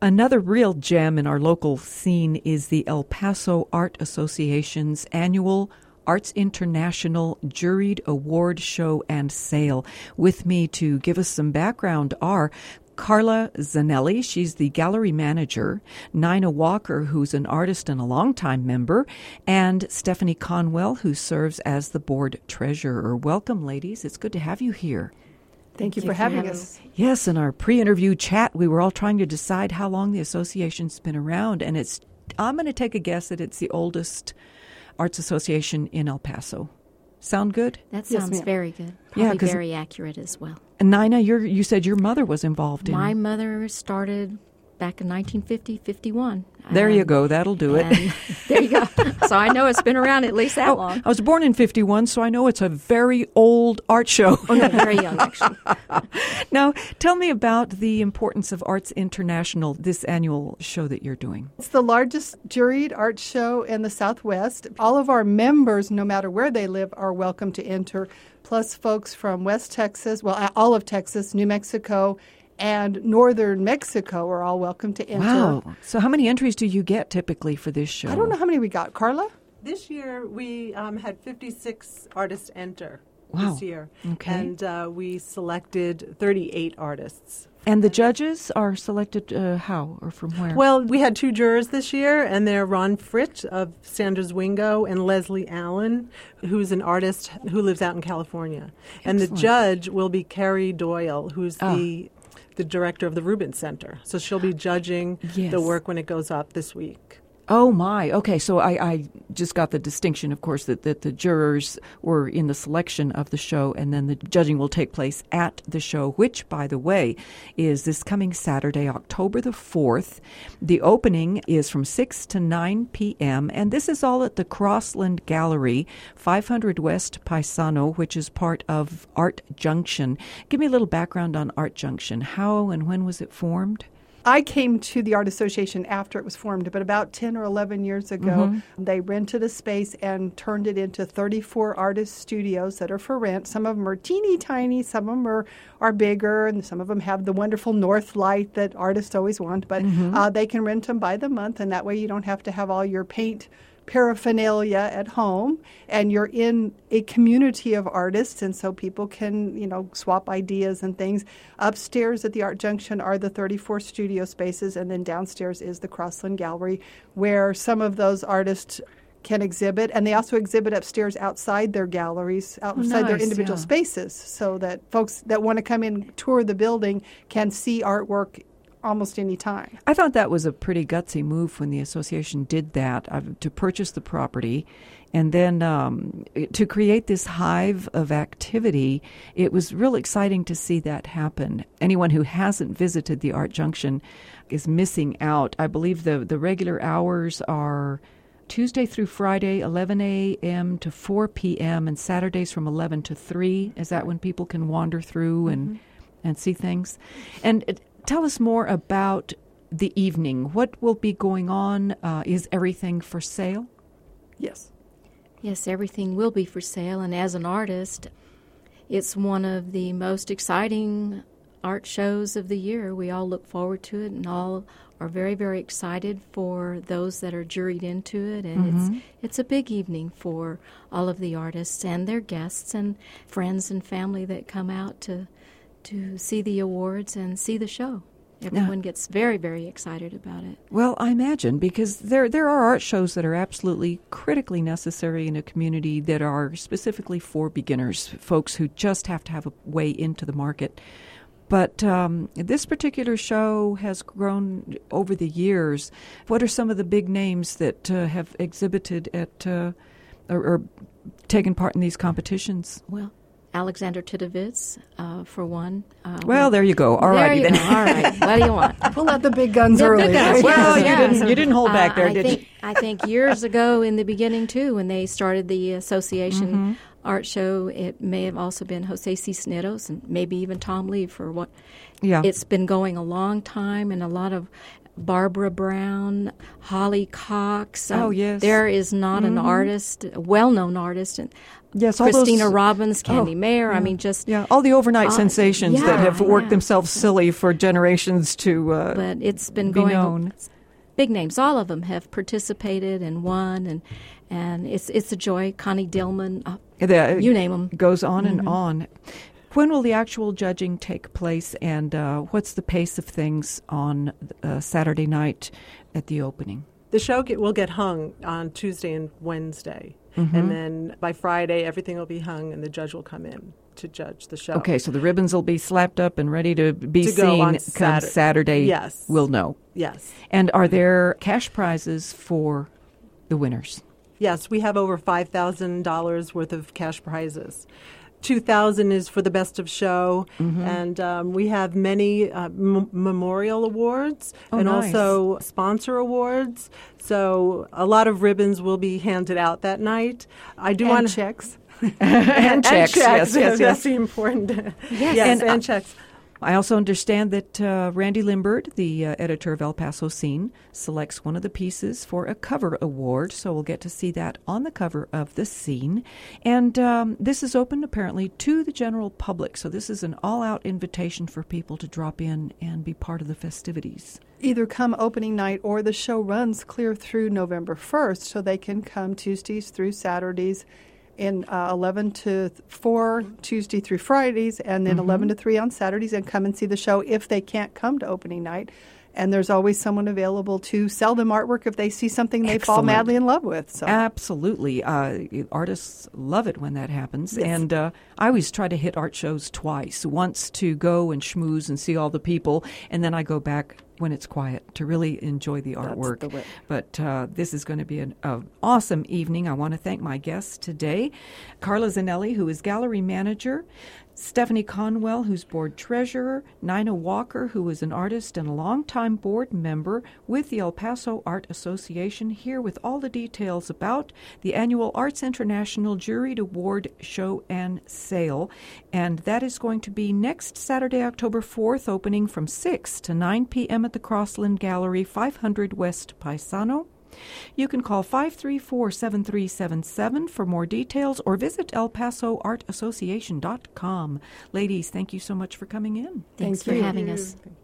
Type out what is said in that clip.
Another real gem in our local scene is the El Paso Art Association's annual Arts International Juried Award Show and Sale. With me to give us some background are Carla Zanelli, she's the gallery manager, Nina Walker, who's an artist and a longtime member, and Stephanie Conwell, who serves as the board treasurer. Welcome, ladies. It's good to have you here. Thank you for having us. Yes, in our pre-interview chat, we were all trying to decide how long the association's been around, and I'm going to take a guess that it's the oldest arts association in El Paso. Sound good? That sounds very good. Probably very accurate as well. And Nina, you said your mother was involved in... My mother started back in 1950-51. There you go. That'll do it. There you go. So I know it's been around at least that long. I was born in 51, so I know it's a very old art show. Oh, no, very young, actually. Now, tell me about the importance of Arts International, this annual show that you're doing. It's the largest juried art show in the Southwest. All of our members, no matter where they live, are welcome to enter, plus folks from West Texas, all of Texas, New Mexico, and northern Mexico are all welcome to enter. Wow. So how many entries do you get typically for this show? I don't know how many we got. Carla? This year we had 56 artists enter this year. Okay. And we selected 38 artists. And the judges are selected how or from where? Well, we had 2 jurors this year, and they're Ron Fritz of Sanders Wingo and Leslie Allen, who's an artist who lives out in California. Excellent. And the judge will be Carrie Doyle, who's the director of the Rubin Center. So she'll be judging the work when it goes up this week. Oh, my. Okay, so I just got the distinction, of course, that the jurors were in the selection of the show, and then the judging will take place at the show, which, by the way, is this coming Saturday, October the 4th. The opening is from 6 to 9 p.m., and this is all at the Crossland Gallery, 500 West Paisano, which is part of Art Junction. Give me a little background on Art Junction. How and when was it formed? I came to the Art Association after it was formed, but about 10 or 11 years ago, they rented a space and turned it into 34 artist studios that are for rent. Some of them are teeny tiny, some of them are bigger, and some of them have the wonderful north light that artists always want, but they can rent them by the month, and that way you don't have to have all your paint paraphernalia at home, and you're in a community of artists, and so people can, swap ideas and things. Upstairs at the Art Junction are the 34 studio spaces, and then downstairs is the Crossland Gallery, where some of those artists can exhibit, and they also exhibit upstairs outside their galleries, outside their individual spaces, so that folks that want to come in, tour the building, can see artwork almost any time. I thought that was a pretty gutsy move when the association did that, to purchase the property and then to create this hive of activity. It was real exciting to see that happen. Anyone who hasn't visited the Art Junction is missing out. I believe the regular hours are Tuesday through Friday, 11 a.m. to 4 p.m., and Saturdays from 11 to 3. Is that when people can wander through and see things? And tell us more about the evening. What will be going on? Is everything for sale? Yes. Yes, everything will be for sale. And as an artist, it's one of the most exciting art shows of the year. We all look forward to it and all are very, very excited for those that are juried into it. And it's a big evening for all of the artists and their guests and friends and family that come out to see the awards and see the show. Everyone gets very, very excited about it. Well, I imagine, because there are art shows that are absolutely critically necessary in a community that are specifically for beginners, folks who just have to have a way into the market. But this particular show has grown over the years. What are some of the big names that have exhibited at or taken part in these competitions? Well, Alexander Titovitz, for one. Well, there you go. All righty then. All right. What do you want? Pull out the big guns early. Big guns. Well, you didn't hold back there, did you? I think years ago in the beginning, too, when they started the association art show, it may have also been Jose Cisneros and maybe even Tom Lee for what. Yeah. It's been going a long time, and a lot of Barbara Brown, Holly Cox. Oh, yes. There is not an artist, a well-known artist, and Yes, all Christina those, Robbins, Candy Oh, Mayer. yeah. I mean, just all the overnight sensations that yeah, have worked yeah. themselves silly for generations to but it's been be going. known. Big names, all of them have participated and won, and it's a joy. Connie Dillman, you name them. Goes on and on. When will the actual judging take place, and what's the pace of things on Saturday night at the opening? The show will get hung on Tuesday and Wednesday. And then by Friday, everything will be hung, and the judge will come in to judge the show. Okay, so the ribbons will be slapped up and ready to be To go seen on come Saturday. Yes. We'll know. Yes. And are there cash prizes for the winners? Yes, we have over $5,000 worth of cash prizes. $2,000 is for the best of show, and we have many memorial awards and nice. also sponsor awards. So a lot of ribbons will be handed out that night. I do want checks. And checks, yes. That's the important. Yes. And checks. I also understand that Randy Limbird, the editor of El Paso Scene, selects one of the pieces for a cover award, so we'll get to see that on the cover of the Scene. And this is open, apparently, to the general public, so this is an all-out invitation for people to drop in and be part of the festivities. Either come opening night or the show runs clear through November 1st, so they can come Tuesdays through Saturdays in 11 to 4 Tuesday through Fridays, and then 11 to 3 on Saturdays, and come and see the show if they can't come to opening night. And there's always someone available to sell them artwork if they see something they fall Excellent. madly in love with. So. Absolutely. Artists love it when that happens. Yes. And I always try to hit art shows twice. Once to go and schmooze and see all the people, and then I go back when it's quiet to really enjoy the artwork. the way. But this is going to be an awesome evening. I want to thank my guests today, Carla Zanelli, who is gallery manager, Stephanie Conwell, who's board treasurer, Nina Walker, who is an artist and a longtime board member with the El Paso Art Association, here with all the details about the annual Arts International Juried Award Show and Sale. And that is going to be next Saturday, October 4th, opening from 6 to 9 p.m. at the Crossland Gallery, 500 West Paisano. You can call 534-7377 for more details or visit elpasoartassociation.com. Ladies, thank you so much for coming in. Thanks Thank for you. having us.